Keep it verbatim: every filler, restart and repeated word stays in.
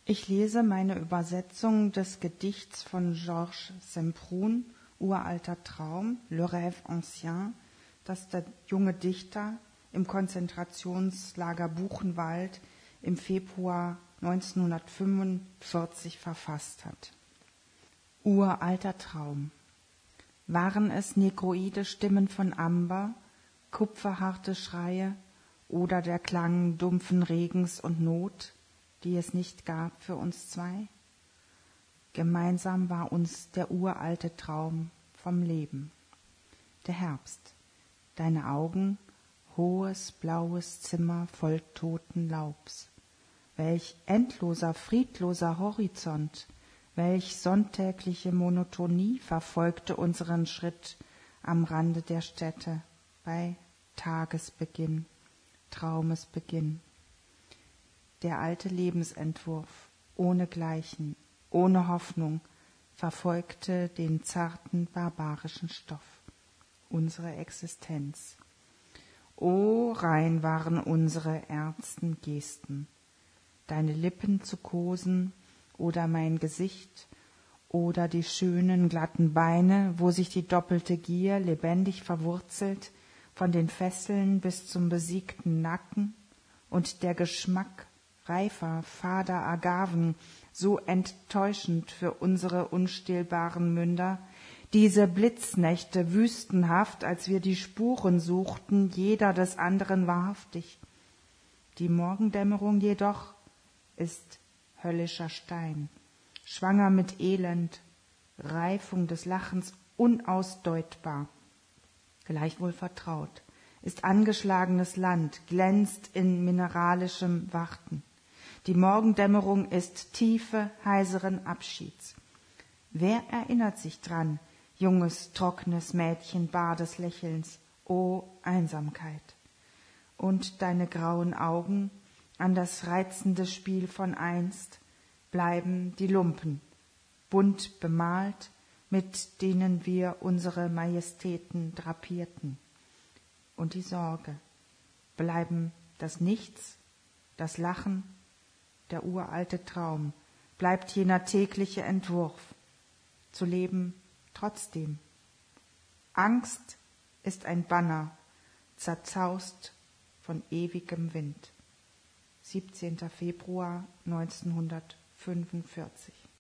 Ich lese meine Übersetzung des Gedichts von Georges Semprun, Uralter Traum, Le Rêve Ancien, das der junge Dichter im Konzentrationslager Buchenwald im Februar neunzehnhundertfünfundvierzig verfasst hat. Uralter Traum. Waren es negroide Stimmen von Amber, kupferharte Schreie oder der Klang dumpfen Regens und Not, die es nicht gab für uns zwei? Gemeinsam war uns der uralte Traum vom Leben. Der Herbst, deine Augen, hohes, blaues Zimmer voll toten Laubs. Welch endloser, friedloser Horizont, welch sonntägliche Monotonie verfolgte unseren Schritt am Rande der Städte bei Tagesbeginn, Traumesbeginn. Der alte Lebensentwurf, ohne Gleichen, ohne Hoffnung, verfolgte den zarten, barbarischen Stoff, unsere Existenz. O, rein waren unsere ernsten Gesten, deine Lippen zu kosen oder mein Gesicht oder die schönen, glatten Beine, wo sich die doppelte Gier lebendig verwurzelt, von den Fesseln bis zum besiegten Nacken, und der Geschmack reifer, fader Agaven, so enttäuschend für unsere unstillbaren Münder, diese Blitznächte wüstenhaft, als wir die Spuren suchten, jeder des anderen wahrhaftig. Die Morgendämmerung jedoch ist höllischer Stein, schwanger mit Elend, Reifung des Lachens unausdeutbar, gleichwohl vertraut, ist angeschlagenes Land, glänzt in mineralischem Warten. Die Morgendämmerung ist Tiefe heiseren Abschieds. Wer erinnert sich dran, junges, trockenes Mädchen bar des Lächelns, o Einsamkeit? Und deine grauen Augen, an das reizende Spiel von einst, bleiben die Lumpen, bunt bemalt, mit denen wir unsere Majestäten drapierten. Und die Sorge, bleiben das Nichts, das Lachen, der uralte Traum, bleibt jener tägliche Entwurf, zu leben trotzdem. Angst ist ein Banner, zerzaust von ewigem Wind. siebzehnter Februar neunzehnhundertfünfundvierzig.